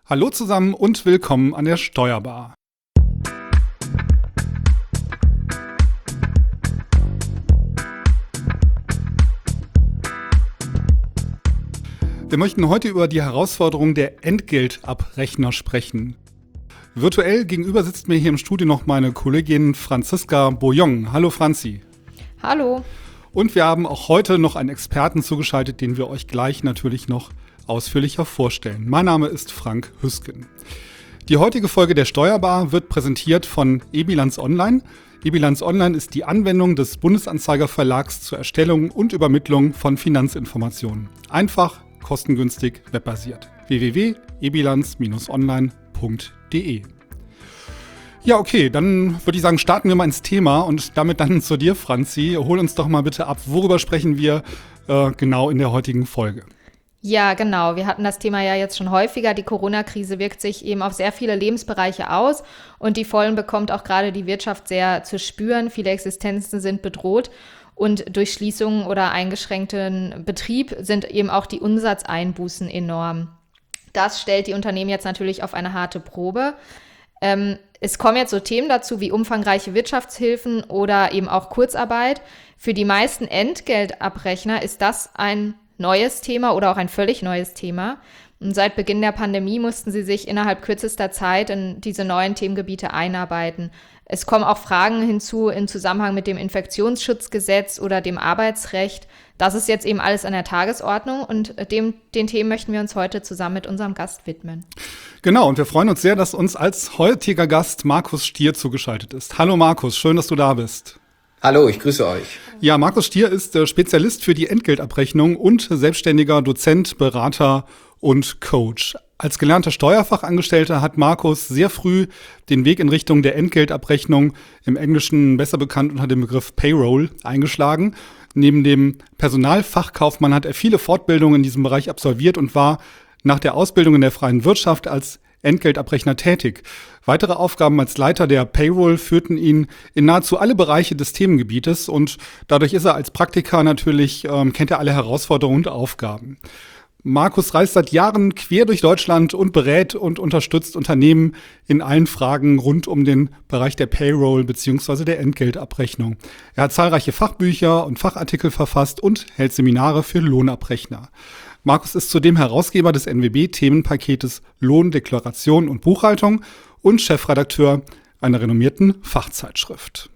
Hallo zusammen und willkommen an der Steuerbar. Wir möchten heute über die Herausforderung der Entgeltabrechner sprechen. Virtuell gegenüber sitzt mir hier im Studio noch meine Kollegin Franziska Bouillon. Hallo Franzi. Hallo. Und wir haben auch heute noch einen Experten zugeschaltet, den wir euch gleich natürlich noch ausführlicher vorstellen. Mein Name ist Frank Hüsken. Die heutige Folge der Steuerbar wird präsentiert von eBilanz Online. eBilanz Online ist die Anwendung des Bundesanzeiger Verlags zur Erstellung und Übermittlung von Finanzinformationen. Einfach, kostengünstig, webbasiert. www.ebilanz-online.de. Ja, okay, dann würde ich sagen, starten wir mal ins Thema und damit dann zu dir, Franzi. Hol uns doch mal bitte ab, worüber sprechen wir genau in der heutigen Folge? Ja, genau. Wir hatten das Thema ja jetzt schon häufiger. Die Corona-Krise wirkt sich eben auf sehr viele Lebensbereiche aus und die Vollen bekommt auch gerade die Wirtschaft sehr zu spüren. Viele Existenzen sind bedroht und durch Schließungen oder eingeschränkten Betrieb sind eben auch die Umsatzeinbußen enorm. Das stellt die Unternehmen jetzt natürlich auf eine harte Probe. Es kommen jetzt so Themen dazu wie umfangreiche Wirtschaftshilfen oder eben auch Kurzarbeit. Für die meisten Entgeltabrechner ist das ein neues Thema oder auch ein völlig neues Thema. Und seit Beginn der Pandemie mussten sie sich innerhalb kürzester Zeit in diese neuen Themengebiete einarbeiten. Es kommen auch Fragen hinzu im Zusammenhang mit dem Infektionsschutzgesetz oder dem Arbeitsrecht. Das ist jetzt eben alles an der Tagesordnung und den Themen möchten wir uns heute zusammen mit unserem Gast widmen. Genau, und wir freuen uns sehr, dass uns als heutiger Gast Markus Stier zugeschaltet ist. Hallo Markus, schön, dass du da bist. Hallo, ich grüße euch. Ja, Markus Stier ist Spezialist für die Entgeltabrechnung und selbstständiger Dozent, Berater und Coach. Als gelernter Steuerfachangestellter hat Markus sehr früh den Weg in Richtung der Entgeltabrechnung, im Englischen besser bekannt unter dem Begriff Payroll, eingeschlagen. Neben dem Personalfachkaufmann hat er viele Fortbildungen in diesem Bereich absolviert und war nach der Ausbildung in der freien Wirtschaft als Entgeltabrechner tätig. Weitere Aufgaben als Leiter der Payroll führten ihn in nahezu alle Bereiche des Themengebietes und dadurch ist er als Praktiker natürlich, kennt er alle Herausforderungen und Aufgaben. Markus reist seit Jahren quer durch Deutschland und berät und unterstützt Unternehmen in allen Fragen rund um den Bereich der Payroll bzw. der Entgeltabrechnung. Er hat zahlreiche Fachbücher und Fachartikel verfasst und hält Seminare für Lohnabrechner. Markus ist zudem Herausgeber des NWB-Themenpaketes Lohn, Deklaration und Buchhaltung und Chefredakteur einer renommierten Fachzeitschrift.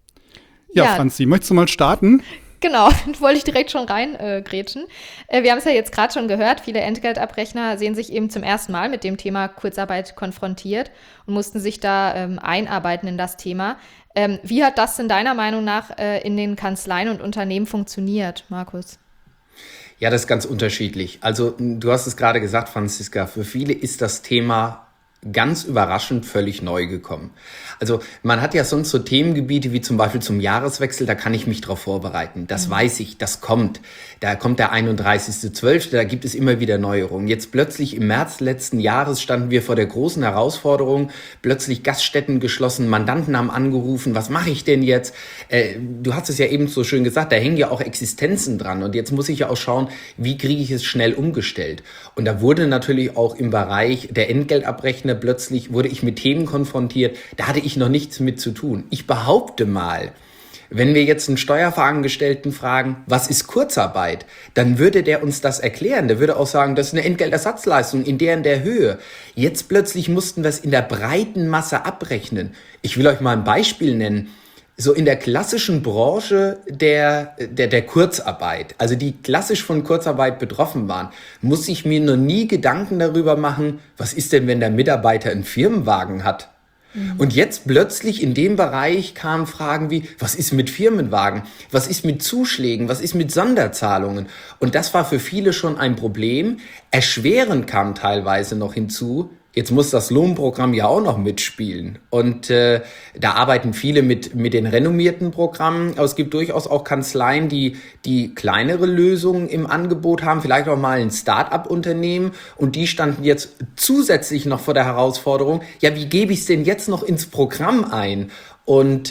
Ja, Franzi, möchtest du mal starten? Genau, wollte ich direkt schon reingrätschen. Wir haben es ja jetzt gerade schon gehört, viele Entgeltabrechner sehen sich eben zum ersten Mal mit dem Thema Kurzarbeit konfrontiert und mussten sich da einarbeiten in das Thema. Wie hat das in deiner Meinung nach in den Kanzleien und Unternehmen funktioniert, Markus? Ja, das ist ganz unterschiedlich. Also du hast es gerade gesagt, Franziska, für viele ist das Thema ganz überraschend völlig neu gekommen. Also man hat ja sonst so Themengebiete wie zum Beispiel zum Jahreswechsel, da kann ich mich drauf vorbereiten. Das weiß ich, das kommt. Da kommt der 31.12., da gibt es immer wieder Neuerungen. Jetzt plötzlich im März letzten Jahres standen wir vor der großen Herausforderung, plötzlich Gaststätten geschlossen, Mandanten haben angerufen, was mache ich denn jetzt? Du hast es ja eben so schön gesagt, da hängen ja auch Existenzen dran und jetzt muss ich ja auch schauen, wie kriege ich es schnell umgestellt? Und da wurde natürlich auch im Bereich der Entgeltabrechner plötzlich wurde ich mit Themen konfrontiert, da hatte ich noch nichts mit zu tun. Ich behaupte mal, wenn wir jetzt einen Steuerfachangestellten fragen, was ist Kurzarbeit, dann würde der uns das erklären. Der würde auch sagen, das ist eine Entgeltersatzleistung in der Höhe. Jetzt plötzlich mussten wir es in der breiten Masse abrechnen. Ich will euch mal ein Beispiel nennen. So in der klassischen Branche der Kurzarbeit, also die klassisch von Kurzarbeit betroffen waren, muss ich mir noch nie Gedanken darüber machen, was ist denn, wenn der Mitarbeiter einen Firmenwagen hat? Und jetzt plötzlich in dem Bereich kamen Fragen wie, was ist mit Firmenwagen? Was ist mit Zuschlägen? Was ist mit Sonderzahlungen? Und das war für viele schon ein Problem. Erschwerend kam teilweise noch hinzu, jetzt muss das Lohnprogramm ja auch noch mitspielen. Und da arbeiten viele mit den renommierten Programmen. Aber es gibt durchaus auch Kanzleien, die kleinere Lösungen im Angebot haben, vielleicht auch mal ein Start-up-Unternehmen. Und die standen jetzt zusätzlich noch vor der Herausforderung, ja, wie gebe ich es denn jetzt noch ins Programm ein? Und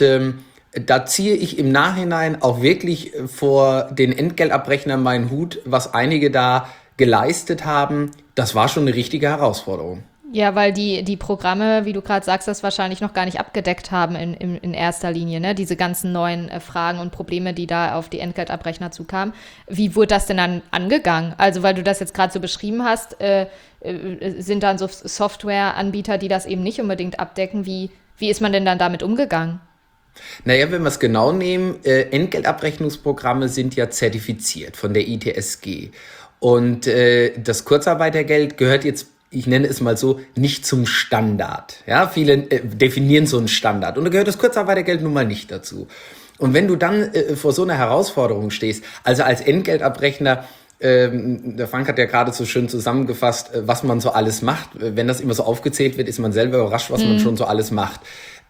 da ziehe ich im Nachhinein auch wirklich vor den Entgeltabrechnern meinen Hut, was einige da geleistet haben. Das war schon eine richtige Herausforderung. Ja, weil die Programme, wie du gerade sagst, das wahrscheinlich noch gar nicht abgedeckt haben in erster Linie, ne? Diese ganzen neuen Fragen und Probleme, die da auf die Entgeltabrechner zukamen. Wie wurde das denn dann angegangen? Also, weil du das jetzt gerade so beschrieben hast, sind dann so Softwareanbieter, die das eben nicht unbedingt abdecken. Wie ist man denn dann damit umgegangen? Naja, wenn wir es genau nehmen, Entgeltabrechnungsprogramme sind ja zertifiziert von der ITSG. Und das Kurzarbeitergeld gehört jetzt, ich nenne es mal so, nicht zum Standard. Ja, viele definieren so einen Standard. Und da gehört das Kurzarbeitergeld nun mal nicht dazu. Und wenn du dann vor so einer Herausforderung stehst, also als Entgeltabrechner, der Frank hat ja gerade so schön zusammengefasst, was man so alles macht. Wenn das immer so aufgezählt wird, ist man selber überrascht, was man schon so alles macht.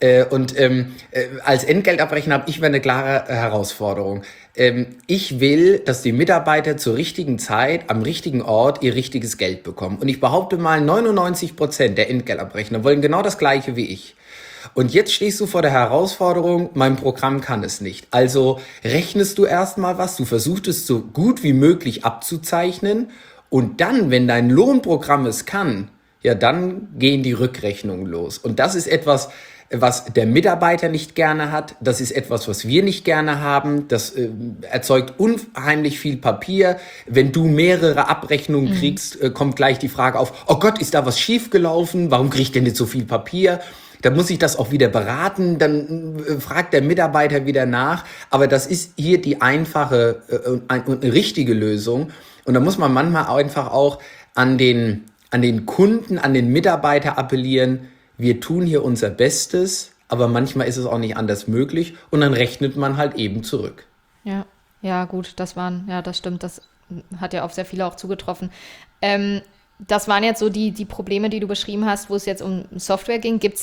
Als Entgeltabrechner habe ich mir eine klare Herausforderung. Ich will, dass die Mitarbeiter zur richtigen Zeit am richtigen Ort ihr richtiges Geld bekommen. Und ich behaupte mal, 99% der Entgeltabrechner wollen genau das Gleiche wie ich. Und jetzt stehst du vor der Herausforderung, mein Programm kann es nicht. Also rechnest du erstmal was, du versuchst es so gut wie möglich abzuzeichnen und dann, wenn dein Lohnprogramm es kann, ja, dann gehen die Rechnungen los. Und das ist etwas, was der Mitarbeiter nicht gerne hat. Das ist etwas, was wir nicht gerne haben. Das erzeugt unheimlich viel Papier. Wenn du mehrere Abrechnungen kriegst, kommt gleich die Frage auf, oh Gott, ist da was schiefgelaufen? Warum kriege ich denn jetzt so viel Papier? Dann muss ich das auch wieder beraten, dann fragt der Mitarbeiter wieder nach. Aber das ist hier die einfache und richtige Lösung. Und da muss man manchmal einfach auch an den Kunden, an den Mitarbeiter appellieren. Wir tun hier unser Bestes, aber manchmal ist es auch nicht anders möglich. Und dann rechnet man halt eben zurück. Ja, gut, das stimmt. Das hat ja auf sehr viele auch zugetroffen. Das waren jetzt so die Probleme, die du beschrieben hast, wo es jetzt um Software ging. Gibt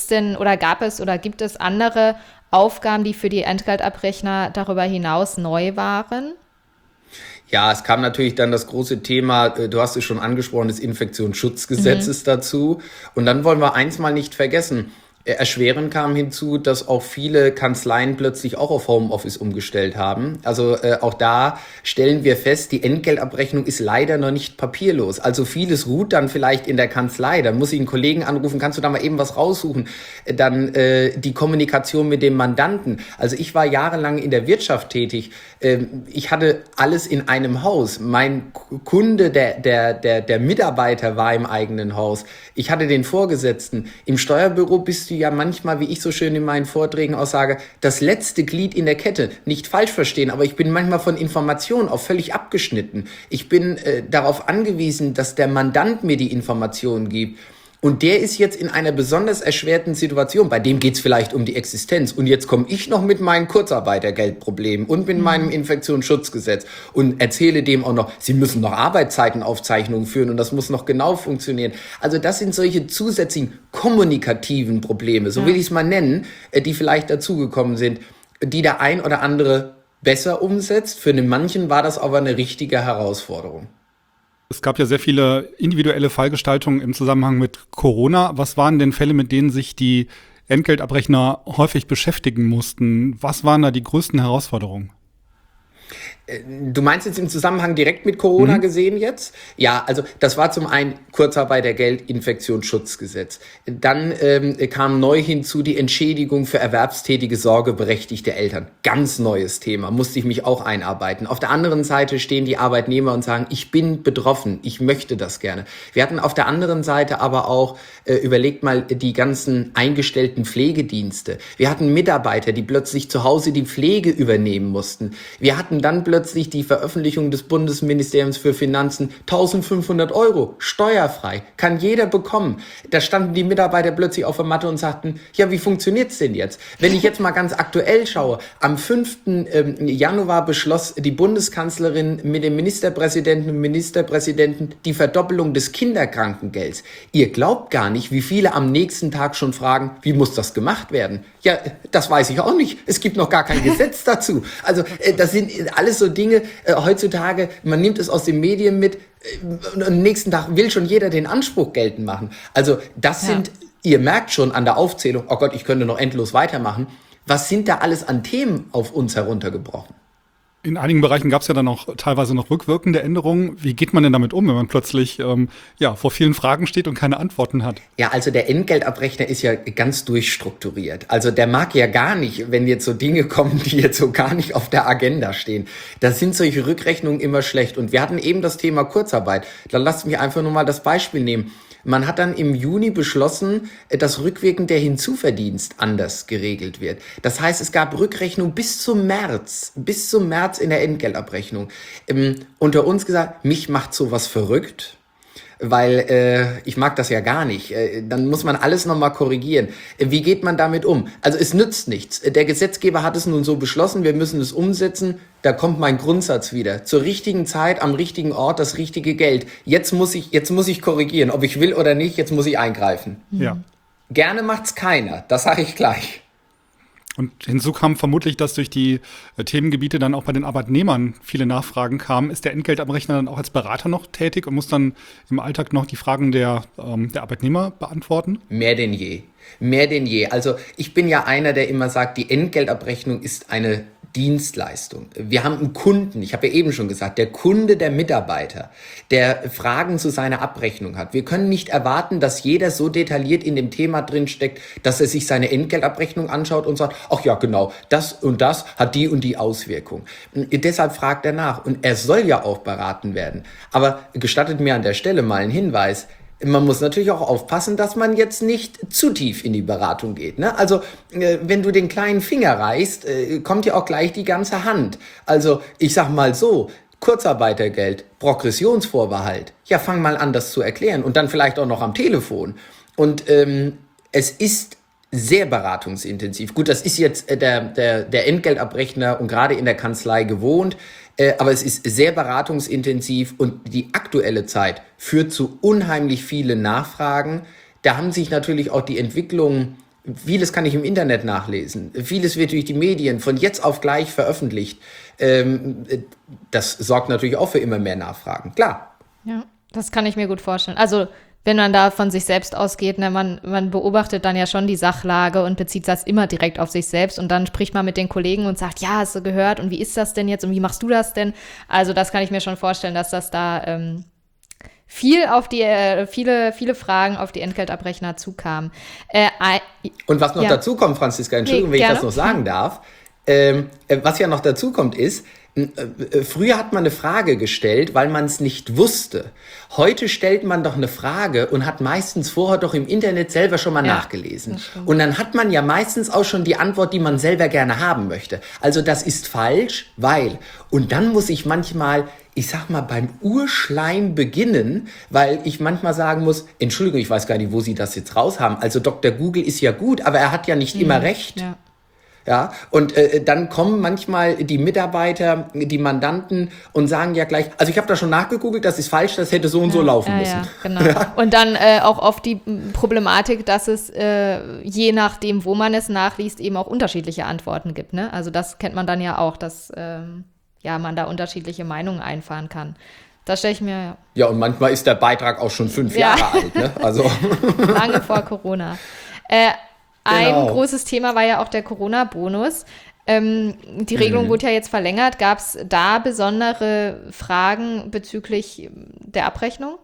es andere Aufgaben, die für die Entgeltabrechner darüber hinaus neu waren? Ja, es kam natürlich dann das große Thema, du hast es schon angesprochen, des Infektionsschutzgesetzes dazu. Und dann wollen wir eins mal nicht vergessen. Erschwerend kam hinzu, dass auch viele Kanzleien plötzlich auch auf Homeoffice umgestellt haben. Also auch da stellen wir fest, die Entgeltabrechnung ist leider noch nicht papierlos. Also vieles ruht dann vielleicht in der Kanzlei. Dann muss ich einen Kollegen anrufen, kannst du da mal eben was raussuchen? Dann die Kommunikation mit dem Mandanten. Also ich war jahrelang in der Wirtschaft tätig. Ich hatte alles in einem Haus. Mein Kunde, der Mitarbeiter war im eigenen Haus. Ich hatte den Vorgesetzten. Im Steuerbüro bist du ja manchmal, wie ich so schön in meinen Vorträgen auch sage, das letzte Glied in der Kette. Nicht falsch verstehen, aber ich bin manchmal von Informationen auch völlig abgeschnitten. Ich bin darauf angewiesen, dass der Mandant mir die Informationen gibt. Und der ist jetzt in einer besonders erschwerten Situation. Bei dem geht's vielleicht um die Existenz. Und jetzt komme ich noch mit meinen Kurzarbeitergeldproblemen und mit meinem Infektionsschutzgesetz und erzähle dem auch noch, sie müssen noch Arbeitszeitenaufzeichnungen führen und das muss noch genau funktionieren. Also das sind solche zusätzlichen kommunikativen Probleme, so will ich es mal nennen, die vielleicht dazugekommen sind, die der ein oder andere besser umsetzt. Für den manchen war das aber eine richtige Herausforderung. Es gab ja sehr viele individuelle Fallgestaltungen im Zusammenhang mit Corona. Was waren denn Fälle, mit denen sich die Entgeltabrechner häufig beschäftigen mussten? Was waren da die größten Herausforderungen? Du meinst jetzt im Zusammenhang direkt mit Corona gesehen jetzt? Ja, also das war zum einen Kurzarbeitergeld, Infektionsschutzgesetz. Dann kam neu hinzu die Entschädigung für erwerbstätige sorgeberechtigte Eltern. Ganz neues Thema, musste ich mich auch einarbeiten. Auf der anderen Seite stehen die Arbeitnehmer und sagen, ich bin betroffen, ich möchte das gerne. Wir hatten auf der anderen Seite aber auch, überlegt mal, die ganzen eingestellten Pflegedienste. Wir hatten Mitarbeiter, die plötzlich zu Hause die Pflege übernehmen mussten. Wir hatten dann plötzlich die Veröffentlichung des Bundesministeriums für Finanzen, 1.500 € steuerfrei, kann jeder bekommen. Da standen die Mitarbeiter plötzlich auf der Matte und sagten, ja, wie funktioniert's denn jetzt? Wenn ich jetzt mal ganz aktuell schaue, am 5. Januar beschloss die Bundeskanzlerin mit dem Ministerpräsidenten und Ministerpräsidenten die Verdoppelung des Kinderkrankengelds. Ihr glaubt gar nicht, wie viele am nächsten Tag schon fragen, wie muss das gemacht werden? Ja, das weiß ich auch nicht. Es gibt noch gar kein Gesetz dazu. Also das sind alles so Dinge, heutzutage, man nimmt es aus den Medien mit und am nächsten Tag will schon jeder den Anspruch geltend machen. Also das sind, ihr merkt schon an der Aufzählung, oh Gott, ich könnte noch endlos weitermachen, was sind da alles an Themen auf uns heruntergebrochen? In einigen Bereichen gab es ja dann auch teilweise noch rückwirkende Änderungen. Wie geht man denn damit um, wenn man plötzlich vor vielen Fragen steht und keine Antworten hat? Ja, also der Entgeltabrechner ist ja ganz durchstrukturiert. Also der mag ja gar nicht, wenn jetzt so Dinge kommen, die jetzt so gar nicht auf der Agenda stehen. Da sind solche Rückrechnungen immer schlecht. Und wir hatten eben das Thema Kurzarbeit. Da lasst mich einfach nur mal das Beispiel nehmen. Man hat dann im Juni beschlossen, dass rückwirkend der Hinzuverdienst anders geregelt wird. Das heißt, es gab Rückrechnung bis zum März in der Entgeltabrechnung. Unter uns gesagt, mich macht sowas verrückt, weil ich mag das ja gar nicht. Dann muss man alles nochmal korrigieren. Wie geht man damit um? Also es nützt nichts. Der Gesetzgeber hat es nun so beschlossen, wir müssen es umsetzen. Da kommt mein Grundsatz wieder. Zur richtigen Zeit, am richtigen Ort, das richtige Geld. Jetzt muss ich korrigieren, ob ich will oder nicht, jetzt muss ich eingreifen. Ja. Gerne macht's keiner, das sage ich gleich. Und hinzu kam vermutlich, dass durch die Themengebiete dann auch bei den Arbeitnehmern viele Nachfragen kamen. Ist der Entgeltabrechner dann auch als Berater noch tätig und muss dann im Alltag noch die Fragen der Arbeitnehmer beantworten? Mehr denn je. Mehr denn je. Also ich bin ja einer, der immer sagt, die Entgeltabrechnung ist eine Dienstleistung. Wir haben einen Kunden, ich habe ja eben schon gesagt, der Kunde, der Mitarbeiter, der Fragen zu seiner Abrechnung hat. Wir können nicht erwarten, dass jeder so detailliert in dem Thema drinsteckt, dass er sich seine Entgeltabrechnung anschaut und sagt, ach ja, genau, das und das hat die und die Auswirkung. Deshalb fragt er nach und er soll ja auch beraten werden. Aber gestattet mir an der Stelle mal einen Hinweis. Man muss natürlich auch aufpassen, dass man jetzt nicht zu tief in die Beratung geht, ne? Also, wenn du den kleinen Finger reißt, kommt ja auch gleich die ganze Hand. Also, ich sag mal so, Kurzarbeitergeld, Progressionsvorbehalt, ja, fang mal an, das zu erklären und dann vielleicht auch noch am Telefon. Und es ist sehr beratungsintensiv. Gut, das ist jetzt der Entgeltabrechner und gerade in der Kanzlei gewohnt. Aber es ist sehr beratungsintensiv und die aktuelle Zeit führt zu unheimlich vielen Nachfragen. Da haben sich natürlich auch die Entwicklungen, vieles kann ich im Internet nachlesen, vieles wird durch die Medien von jetzt auf gleich veröffentlicht. Das sorgt natürlich auch für immer mehr Nachfragen, klar. Ja, das kann ich mir gut vorstellen. Also wenn man da von sich selbst ausgeht, ne, man beobachtet dann ja schon die Sachlage und bezieht das immer direkt auf sich selbst und dann spricht man mit den Kollegen und sagt, ja, hast du gehört und wie ist das denn jetzt und wie machst du das denn? Also das kann ich mir schon vorstellen, dass das da viele Fragen auf die Entgeltabrechner zukamen. Und was noch dazu kommt, Franziska, Entschuldigung, wenn ich das noch sagen darf, was ja noch dazu kommt ist, früher hat man eine Frage gestellt, weil man es nicht wusste. Heute stellt man doch eine Frage und hat meistens vorher doch im Internet selber schon mal nachgelesen. Und dann hat man ja meistens auch schon die Antwort, die man selber gerne haben möchte. Also das ist falsch, weil. Und dann muss ich manchmal, ich sag mal, beim Urschleim beginnen, weil ich manchmal sagen muss, Entschuldigung, ich weiß gar nicht, wo Sie das jetzt raus haben. Also Dr. Google ist ja gut, aber er hat ja nicht immer recht. Ja. Ja, und dann kommen manchmal die Mitarbeiter, die Mandanten und sagen ja gleich, also ich habe da schon nachgegoogelt, das ist falsch, das hätte so und so laufen müssen. Ja, genau. Ja. Und dann auch oft die Problematik, dass es je nachdem, wo man es nachliest, eben auch unterschiedliche Antworten gibt. Ne? Also das kennt man dann ja auch, dass man da unterschiedliche Meinungen einfahren kann. Das stelle ich mir. Ja, und manchmal ist der Beitrag auch schon 5 Jahre alt. Ne? Also lange vor Corona. Ein großes Thema war ja auch der Corona-Bonus. Die Regelung wurde ja jetzt verlängert. Gab es da besondere Fragen bezüglich der Abrechnung?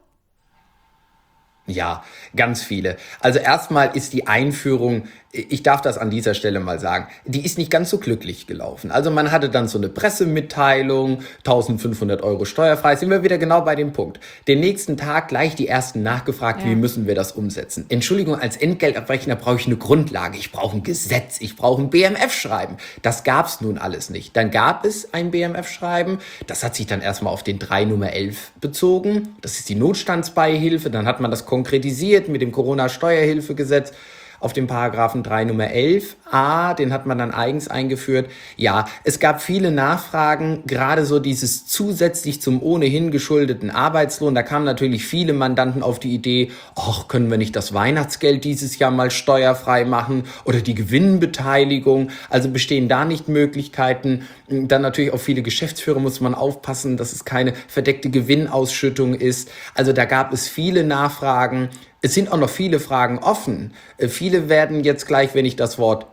Ja, ganz viele. Also erstmal ist die Einführung, ich darf das an dieser Stelle mal sagen, die ist nicht ganz so glücklich gelaufen. Also man hatte dann so eine Pressemitteilung, 1.500 € steuerfrei, sind wir wieder genau bei dem Punkt. Den nächsten Tag gleich die ersten nachgefragt, wie müssen wir das umsetzen? Entschuldigung, als Entgeltabrechner brauche ich eine Grundlage, ich brauche ein Gesetz, ich brauche ein BMF-Schreiben. Das gab es nun alles nicht. Dann gab es ein BMF-Schreiben, das hat sich dann erstmal auf den 3 Nummer 11 bezogen. Das ist die Notstandsbeihilfe, dann hat man das konkretisiert mit dem Corona-Steuerhilfegesetz auf den Paragraphen 3 Nummer 11a, den hat man dann eigens eingeführt. Ja, es gab viele Nachfragen, gerade so dieses zusätzlich zum ohnehin geschuldeten Arbeitslohn. Da kamen natürlich viele Mandanten auf die Idee, ach, können wir nicht das Weihnachtsgeld dieses Jahr mal steuerfrei machen oder die Gewinnbeteiligung? Also bestehen da nicht Möglichkeiten? Dann natürlich auch viele Geschäftsführer muss man aufpassen, dass es keine verdeckte Gewinnausschüttung ist. Also da gab es viele Nachfragen. Es sind auch noch viele Fragen offen. Viele werden jetzt gleich, wenn ich das Wort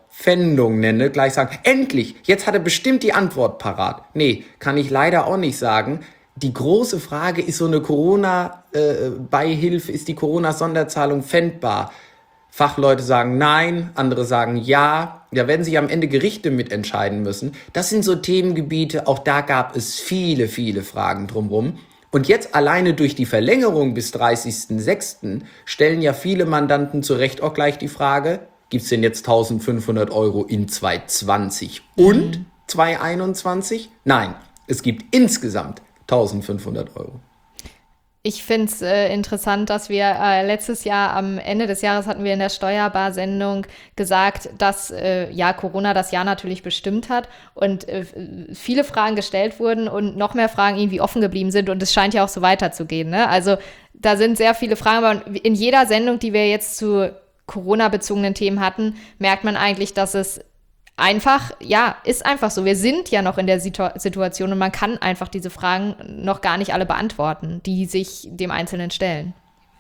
Pfändung nenne, gleich sagen, endlich, jetzt hat er bestimmt die Antwort parat. Nee, kann ich leider auch nicht sagen. Die große Frage, ist so eine Corona-Beihilfe, ist die Corona-Sonderzahlung pfändbar? Fachleute sagen nein, andere sagen ja. Da werden sich am Ende Gerichte mitentscheiden müssen. Das sind so Themengebiete, auch da gab es viele, viele Fragen drumherum. Und jetzt alleine durch die Verlängerung bis 30.06. stellen ja viele Mandanten zu Recht auch gleich die Frage, gibt es denn jetzt 1.500 Euro in 2020 und 2021? Nein, es gibt insgesamt 1.500 Euro. Ich finde es interessant, dass wir letztes Jahr am Ende des Jahres hatten wir in der Steuerbar-Sendung gesagt, dass Corona das Jahr natürlich bestimmt hat und viele Fragen gestellt wurden und noch mehr Fragen irgendwie offen geblieben sind und es scheint ja auch so weiterzugehen. Ne? Also da sind sehr viele Fragen, aber in jeder Sendung, die wir jetzt zu Corona-bezogenen Themen hatten, merkt man eigentlich, dass es einfach, ist einfach so. Wir sind ja noch in der Situation und man kann einfach diese Fragen noch gar nicht alle beantworten, die sich dem Einzelnen stellen.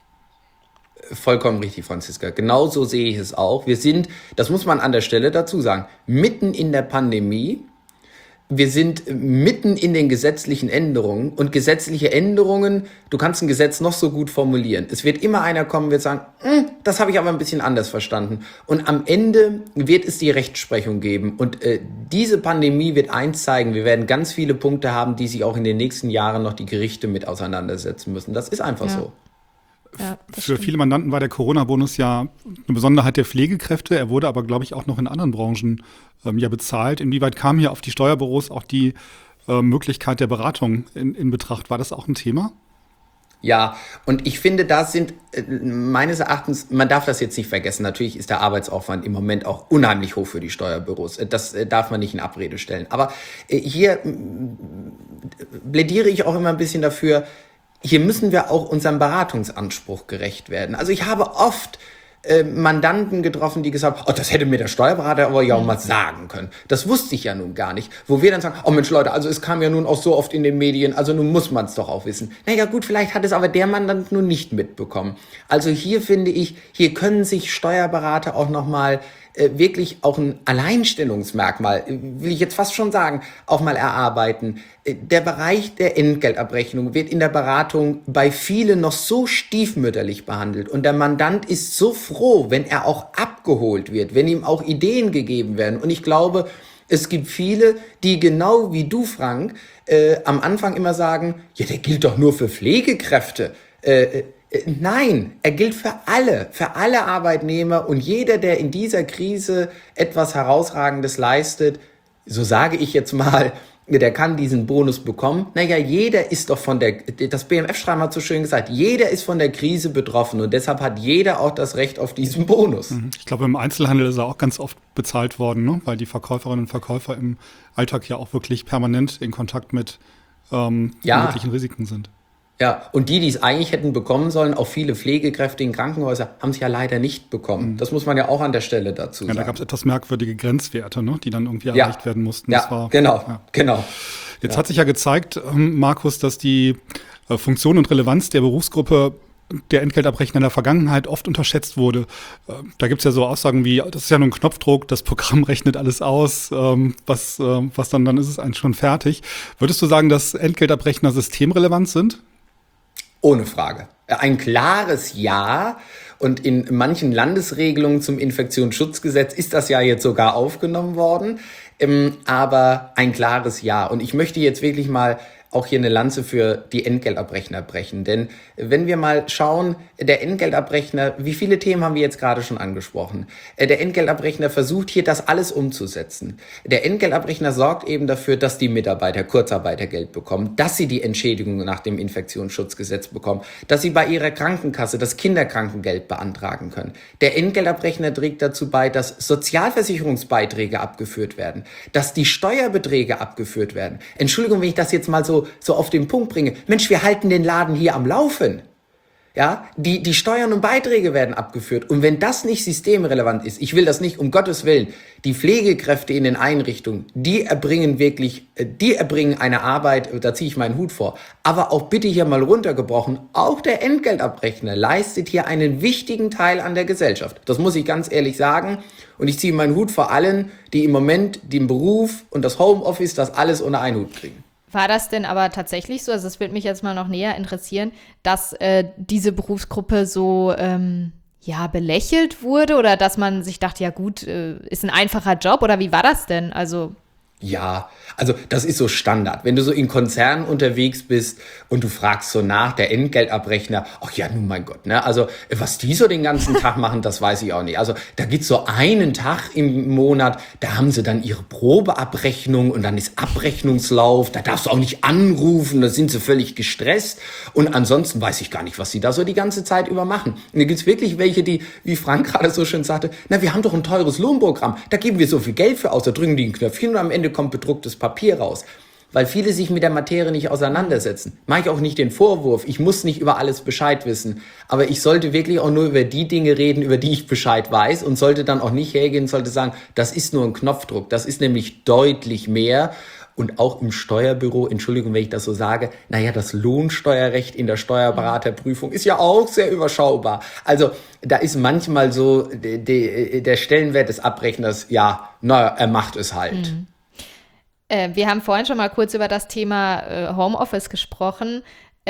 Vollkommen richtig, Franziska. Genauso sehe ich es auch. Wir sind, das muss man an der Stelle dazu sagen, mitten in der Pandemie. Wir sind mitten in den gesetzlichen Änderungen und gesetzliche Änderungen, du kannst ein Gesetz noch so gut formulieren. Es wird immer einer kommen und wird sagen, das habe ich aber ein bisschen anders verstanden. Und am Ende wird es die Rechtsprechung geben. Und diese Pandemie wird eins zeigen, wir werden ganz viele Punkte haben, die sich auch in den nächsten Jahren noch die Gerichte mit auseinandersetzen müssen. Das ist einfach so. Ja, für viele Mandanten war der Corona-Bonus ja eine Besonderheit der Pflegekräfte. Er wurde aber, glaube ich, auch noch in anderen Branchen bezahlt. Inwieweit kam hier auf die Steuerbüros auch die Möglichkeit der Beratung in Betracht? War das auch ein Thema? Ja, und ich finde, da sind meines Erachtens, man darf das jetzt nicht vergessen, natürlich ist der Arbeitsaufwand im Moment auch unheimlich hoch für die Steuerbüros. Das darf man nicht in Abrede stellen. Aber hier plädiere ich auch immer ein bisschen dafür, hier müssen wir auch unserem Beratungsanspruch gerecht werden. Also ich habe oft Mandanten getroffen, die gesagt haben, das hätte mir der Steuerberater aber ja auch mal sagen können. Das wusste ich ja nun gar nicht. Wo wir dann sagen, Mensch Leute, also es kam ja nun auch so oft in den Medien, also nun muss man es doch auch wissen. Naja gut, vielleicht hat es aber der Mandant nun nicht mitbekommen. Also hier finde ich, hier können sich Steuerberater auch nochmal wirklich auch ein Alleinstellungsmerkmal, will ich jetzt fast schon sagen, auch mal erarbeiten. Der Bereich der Entgeltabrechnung wird in der Beratung bei vielen noch so stiefmütterlich behandelt und der Mandant ist so froh, wenn er auch abgeholt wird, wenn ihm auch Ideen gegeben werden. Und ich glaube, es gibt viele, die genau wie du, Frank, am Anfang immer sagen, ja, der gilt doch nur für Pflegekräfte. Nein, er gilt für alle Arbeitnehmer und jeder, der in dieser Krise etwas Herausragendes leistet, so sage ich jetzt mal, der kann diesen Bonus bekommen. Naja, jeder ist doch das BMF-Schreiben hat so schön gesagt, jeder ist von der Krise betroffen und deshalb hat jeder auch das Recht auf diesen Bonus. Ich glaube, im Einzelhandel ist er auch ganz oft bezahlt worden, ne? Weil die Verkäuferinnen und Verkäufer im Alltag ja auch wirklich permanent in Kontakt mit möglichen Risiken sind. Ja, und die es eigentlich hätten bekommen sollen, auch viele Pflegekräfte in Krankenhäusern, haben es ja leider nicht bekommen. Das muss man ja auch an der Stelle dazu sagen. Ja, da gab es etwas merkwürdige Grenzwerte, ne, die dann irgendwie erreicht werden mussten. Ja, genau. Jetzt hat sich ja gezeigt, Markus, dass die Funktion und Relevanz der Berufsgruppe der Entgeltabrechner in der Vergangenheit oft unterschätzt wurde. Da gibt es ja so Aussagen wie, das ist ja nur ein Knopfdruck, das Programm rechnet alles aus, was dann ist es eigentlich schon fertig. Würdest du sagen, dass Entgeltabrechner systemrelevant sind? Ohne Frage. Ein klares Ja. Und in manchen Landesregelungen zum Infektionsschutzgesetz ist das ja jetzt sogar aufgenommen worden. Aber ein klares Ja. Und ich möchte jetzt wirklich mal auch hier eine Lanze für die Entgeltabrechner brechen. Denn wenn wir mal schauen, der Entgeltabrechner, wie viele Themen haben wir jetzt gerade schon angesprochen? Der Entgeltabrechner versucht hier das alles umzusetzen. Der Entgeltabrechner sorgt eben dafür, dass die Mitarbeiter Kurzarbeitergeld bekommen, dass sie die Entschädigung nach dem Infektionsschutzgesetz bekommen, dass sie bei ihrer Krankenkasse das Kinderkrankengeld beantragen können. Der Entgeltabrechner trägt dazu bei, dass Sozialversicherungsbeiträge abgeführt werden, dass die Steuerbeträge abgeführt werden. Entschuldigung, wenn ich das jetzt mal so auf den Punkt bringe. Mensch, wir halten den Laden hier am Laufen. Ja, die Steuern und Beiträge werden abgeführt. Und wenn das nicht systemrelevant ist, ich will das nicht, um Gottes Willen, die Pflegekräfte in den Einrichtungen, die erbringen eine Arbeit, da ziehe ich meinen Hut vor. Aber auch bitte hier mal runtergebrochen, auch der Entgeltabrechner leistet hier einen wichtigen Teil an der Gesellschaft. Das muss ich ganz ehrlich sagen. Und ich ziehe meinen Hut vor allen, die im Moment den Beruf und das Homeoffice, das alles unter einen Hut kriegen. War das denn aber tatsächlich so, also es würde mich jetzt mal noch näher interessieren, dass diese Berufsgruppe so belächelt wurde oder dass man sich dachte, ja gut, ist ein einfacher Job oder wie war das denn? Also Ja, also das ist so Standard. Wenn du so in Konzernen unterwegs bist und du fragst so nach, der Entgeltabrechner, ach ja, nun mein Gott, ne? Also was die so den ganzen Tag machen, das weiß ich auch nicht. Also da gibt's so einen Tag im Monat, da haben sie dann ihre Probeabrechnung und dann ist Abrechnungslauf, da darfst du auch nicht anrufen, da sind sie völlig gestresst und ansonsten weiß ich gar nicht, was sie da so die ganze Zeit über machen. Und da gibt's wirklich welche, die, wie Frank gerade so schön sagte, na, wir haben doch ein teures Lohnprogramm, da geben wir so viel Geld für aus, da drücken die ein Knöpfchen und am Ende kommt bedrucktes Papier raus. Weil viele sich mit der Materie nicht auseinandersetzen. Mache ich auch nicht den Vorwurf, ich muss nicht über alles Bescheid wissen. Aber ich sollte wirklich auch nur über die Dinge reden, über die ich Bescheid weiß und sollte dann auch nicht hergehen, sollte sagen, das ist nur ein Knopfdruck. Das ist nämlich deutlich mehr. Und auch im Steuerbüro, Entschuldigung, wenn ich das so sage, naja, das Lohnsteuerrecht in der Steuerberaterprüfung ist ja auch sehr überschaubar. Also da ist manchmal so der Stellenwert des Abrechners, ja, naja, er macht es halt. Mhm. Wir haben vorhin schon mal kurz über das Thema Homeoffice gesprochen.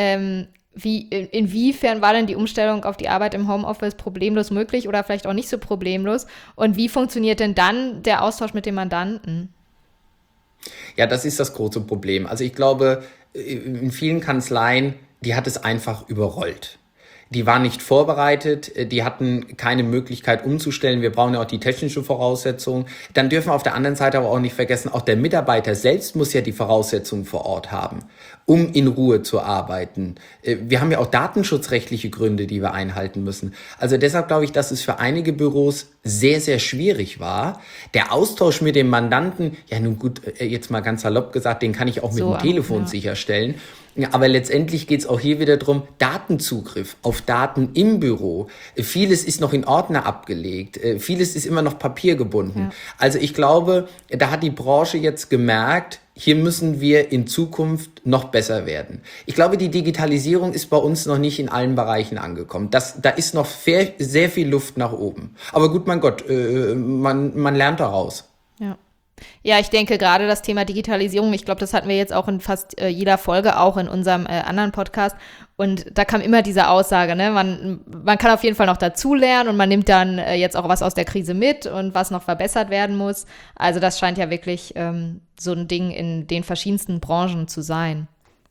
Inwiefern war denn die Umstellung auf die Arbeit im Homeoffice problemlos möglich oder vielleicht auch nicht so problemlos? Und wie funktioniert denn dann der Austausch mit dem Mandanten? Ja, das ist das große Problem. Also ich glaube, in vielen Kanzleien, die hat es einfach überrollt. Die waren nicht vorbereitet, die hatten keine Möglichkeit umzustellen. Wir brauchen ja auch die technische Voraussetzung. Dann dürfen wir auf der anderen Seite aber auch nicht vergessen, auch der Mitarbeiter selbst muss ja die Voraussetzungen vor Ort haben, um in Ruhe zu arbeiten. Wir haben ja auch datenschutzrechtliche Gründe, die wir einhalten müssen. Also deshalb glaube ich, dass es für einige Büros sehr, sehr schwierig war. Der Austausch mit dem Mandanten, ja nun gut, jetzt mal ganz salopp gesagt, den kann ich auch mit dem Telefon sicherstellen. Aber letztendlich geht es auch hier wieder darum, Datenzugriff auf Daten im Büro. Vieles ist noch in Ordner abgelegt, vieles ist immer noch papiergebunden. Ja. Also ich glaube, da hat die Branche jetzt gemerkt, hier müssen wir in Zukunft noch besser werden. Ich glaube, die Digitalisierung ist bei uns noch nicht in allen Bereichen angekommen. Da ist noch sehr viel Luft nach oben. Aber gut, mein Gott, man lernt daraus. Ja. Ja, ich denke gerade das Thema Digitalisierung, ich glaube, das hatten wir jetzt auch in fast jeder Folge, auch in unserem anderen Podcast. Und da kam immer diese Aussage, ne? Man kann auf jeden Fall noch dazulernen und man nimmt dann jetzt auch was aus der Krise mit und was noch verbessert werden muss. Also das scheint ja wirklich so ein Ding in den verschiedensten Branchen zu sein.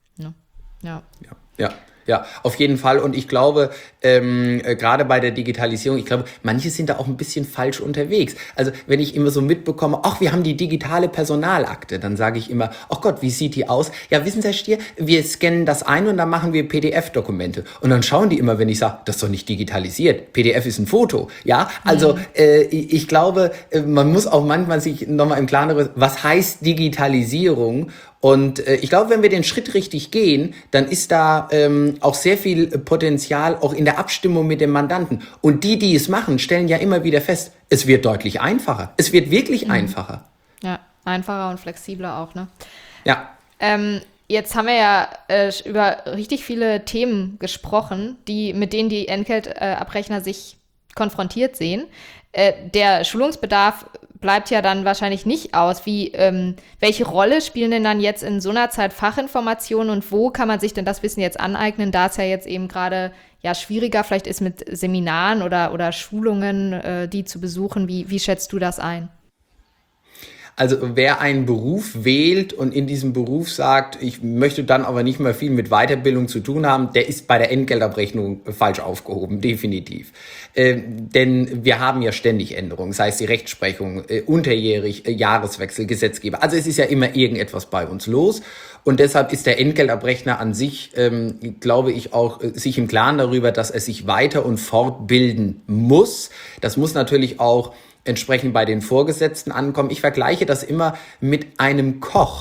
Ja, auf jeden Fall. Und ich glaube, gerade bei der Digitalisierung, ich glaube, manche sind da auch ein bisschen falsch unterwegs. Also wenn ich immer so mitbekomme, ach, wir haben die digitale Personalakte, dann sage ich immer, ach Gott, wie sieht die aus? Ja, wissen Sie, Herr Stier, wir scannen das ein und dann machen wir PDF-Dokumente. Und dann schauen die immer, wenn ich sage, das ist doch nicht digitalisiert. PDF ist ein Foto. Ja, also ich glaube, man muss auch manchmal sich nochmal im Klaren darüber, was heißt Digitalisierung? Und ich glaube, wenn wir den Schritt richtig gehen, dann ist da auch sehr viel Potenzial auch in der Abstimmung mit dem Mandanten. Und die es machen, stellen ja immer wieder fest, es wird deutlich einfacher. Es wird wirklich einfacher. Ja, einfacher und flexibler auch, ne? Ja. Jetzt haben wir ja über richtig viele Themen gesprochen, mit denen die Entgeltabrechner sich konfrontiert sehen. Der Schulungsbedarf bleibt ja dann wahrscheinlich nicht aus. Welche Rolle spielen denn dann jetzt in so einer Zeit Fachinformationen und wo kann man sich denn das Wissen jetzt aneignen, da es ja jetzt eben gerade schwieriger vielleicht ist mit Seminaren oder Schulungen, die zu besuchen. Wie schätzt du das ein? Also wer einen Beruf wählt und in diesem Beruf sagt, ich möchte dann aber nicht mehr viel mit Weiterbildung zu tun haben, der ist bei der Entgeltabrechnung falsch aufgehoben, definitiv. Denn wir haben ja ständig Änderungen, sei es die Rechtsprechung, unterjährig, Jahreswechsel, Gesetzgeber. Also es ist ja immer irgendetwas bei uns los. Und deshalb ist der Entgeltabrechner an sich, glaube ich, auch sich im Klaren darüber, dass er sich weiter und fortbilden muss. Das muss natürlich auch entsprechend bei den Vorgesetzten ankommen. Ich vergleiche das immer mit einem Koch.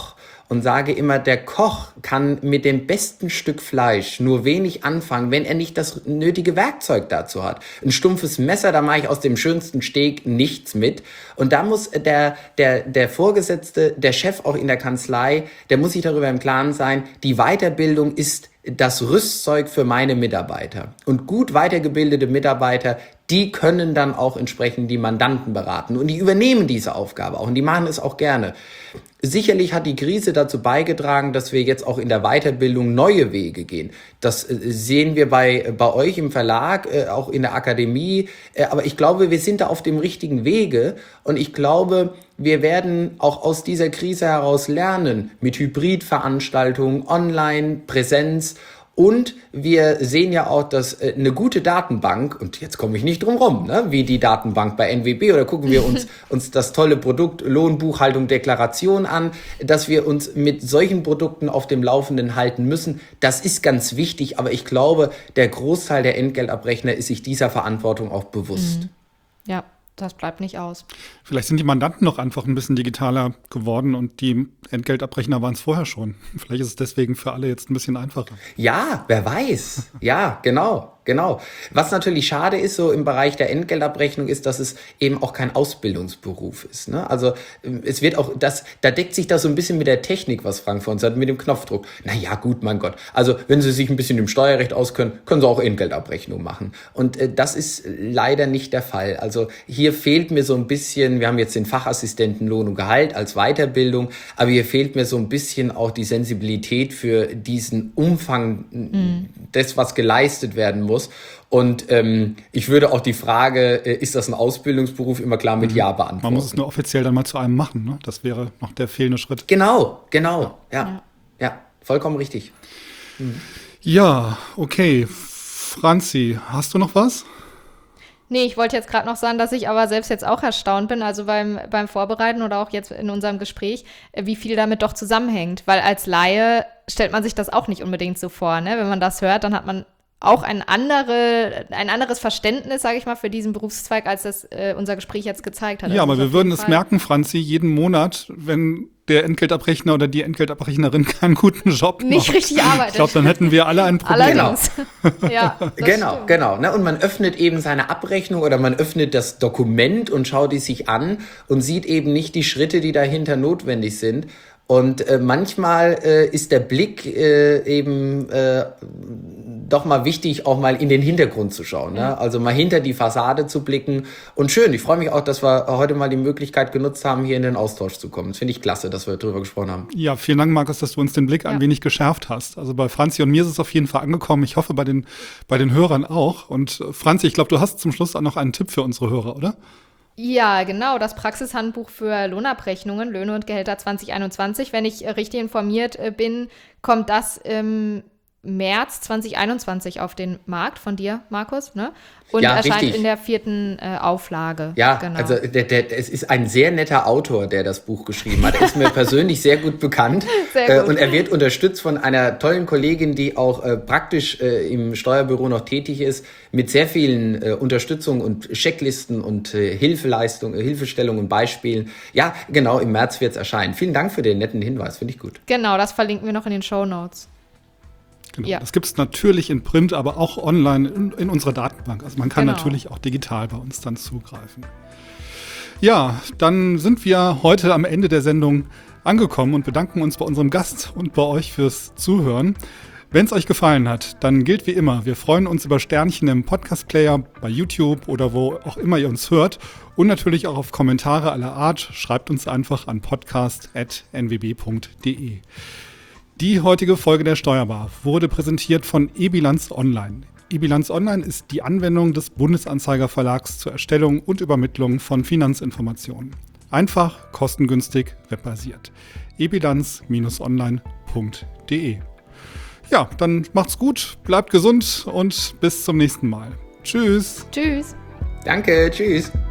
und sage immer, der Koch kann mit dem besten Stück Fleisch nur wenig anfangen, wenn er nicht das nötige Werkzeug dazu hat. Ein stumpfes Messer, da mache ich aus dem schönsten Steak nichts mit. Und da muss der Vorgesetzte, der Chef auch in der Kanzlei, der muss sich darüber im Klaren sein, die Weiterbildung ist das Rüstzeug für meine Mitarbeiter. Und gut weitergebildete Mitarbeiter, die können dann auch entsprechend die Mandanten beraten. Und die übernehmen diese Aufgabe auch und die machen es auch gerne. Sicherlich hat die Krise dazu beigetragen, dass wir jetzt auch in der Weiterbildung neue Wege gehen. Das sehen wir bei euch im Verlag, auch in der Akademie. Aber ich glaube, wir sind da auf dem richtigen Wege. Und ich glaube, wir werden auch aus dieser Krise heraus lernen mit Hybridveranstaltungen, Online, Präsenz. Und wir sehen ja auch, dass eine gute Datenbank, und jetzt komme ich nicht drum rum, ne, wie die Datenbank bei NWB, oder gucken wir uns das tolle Produkt Lohnbuchhaltung, Deklaration an, dass wir uns mit solchen Produkten auf dem Laufenden halten müssen. Das ist ganz wichtig, aber ich glaube, der Großteil der Entgeltabrechner ist sich dieser Verantwortung auch bewusst. Ja. Das bleibt nicht aus. Vielleicht sind die Mandanten noch einfach ein bisschen digitaler geworden und die Entgeltabrechner waren es vorher schon. Vielleicht ist es deswegen für alle jetzt ein bisschen einfacher. Ja, wer weiß. Ja, genau. Was natürlich schade ist, so im Bereich der Entgeltabrechnung, ist, dass es eben auch kein Ausbildungsberuf ist. Ne? Also es wird auch, da deckt sich das so ein bisschen mit der Technik, was Frank von uns hat, mit dem Knopfdruck. Naja, gut, mein Gott. Also wenn Sie sich ein bisschen im Steuerrecht auskennen, können Sie auch Entgeltabrechnung machen. Und das ist leider nicht der Fall. Also hier fehlt mir so ein bisschen, wir haben jetzt den Fachassistenten Lohn und Gehalt als Weiterbildung, aber hier fehlt mir so ein bisschen auch die Sensibilität für diesen Umfang des, was geleistet werden muss. Und ich würde auch die Frage, ist das ein Ausbildungsberuf, immer klar mit Ja beantworten. Man muss es nur offiziell dann mal zu einem machen, ne? Das wäre noch der fehlende Schritt. Genau. Ja, vollkommen richtig. Ja, okay. Franzi, hast du noch was? Nee, ich wollte jetzt gerade noch sagen, dass ich aber selbst jetzt auch erstaunt bin, also beim Vorbereiten oder auch jetzt in unserem Gespräch, wie viel damit doch zusammenhängt. Weil als Laie stellt man sich das auch nicht unbedingt so vor, ne? Wenn man das hört, dann hat man auch ein anderes Verständnis, sage ich mal, für diesen Berufszweig, als das unser Gespräch jetzt gezeigt hat. Ja, also aber wir würden es merken, Franzi, jeden Monat, wenn der Entgeltabrechner oder die Entgeltabrechnerin keinen guten Job macht. Nicht richtig arbeitet. Ich glaube, dann hätten wir alle ein Problem. Allerdings. Ja, Genau. Ne? Und man öffnet eben seine Abrechnung oder man öffnet das Dokument und schaut es sich an und sieht eben nicht die Schritte, die dahinter notwendig sind. Und manchmal ist der Blick eben doch mal wichtig, auch mal in den Hintergrund zu schauen. Ne? Ja. Also mal hinter die Fassade zu blicken. Und schön, ich freue mich auch, dass wir heute mal die Möglichkeit genutzt haben, hier in den Austausch zu kommen. Das finde ich klasse, dass wir darüber gesprochen haben. Ja, vielen Dank, Markus, dass du uns den Blick ein wenig geschärft hast. Also bei Franzi und mir ist es auf jeden Fall angekommen. Ich hoffe, bei den Hörern auch. Und Franzi, ich glaube, du hast zum Schluss auch noch einen Tipp für unsere Hörer, oder? Ja, genau, das Praxishandbuch für Lohnabrechnungen, Löhne und Gehälter 2021. Wenn ich richtig informiert bin, kommt das im März 2021 auf den Markt von dir, Markus, ne? Und ja, erscheint richtig. In der 4. Auflage. Ja, genau. Also es ist ein sehr netter Autor, der das Buch geschrieben hat. Er ist mir persönlich sehr gut bekannt. Sehr gut. Und er wird unterstützt von einer tollen Kollegin, die auch praktisch im Steuerbüro noch tätig ist, mit sehr vielen Unterstützung und Checklisten und Hilfestellung und Beispielen. Ja, genau, im März wird es erscheinen. Vielen Dank für den netten Hinweis, finde ich gut. Genau, das verlinken wir noch in den Shownotes. Genau. Ja. Das gibt es natürlich in Print, aber auch online in unserer Datenbank. Also man kann natürlich auch digital bei uns dann zugreifen. Ja, dann sind wir heute am Ende der Sendung angekommen und bedanken uns bei unserem Gast und bei euch fürs Zuhören. Wenn es euch gefallen hat, dann gilt wie immer, wir freuen uns über Sternchen im Podcast-Player, bei YouTube oder wo auch immer ihr uns hört und natürlich auch auf Kommentare aller Art. Schreibt uns einfach an podcast@nwb.de. Die heutige Folge der Steuerbar wurde präsentiert von eBilanz Online. eBilanz Online ist die Anwendung des Bundesanzeiger Verlags zur Erstellung und Übermittlung von Finanzinformationen. Einfach, kostengünstig, webbasiert. ebilanz-online.de. Ja, dann macht's gut, bleibt gesund und bis zum nächsten Mal. Tschüss. Tschüss. Danke, tschüss.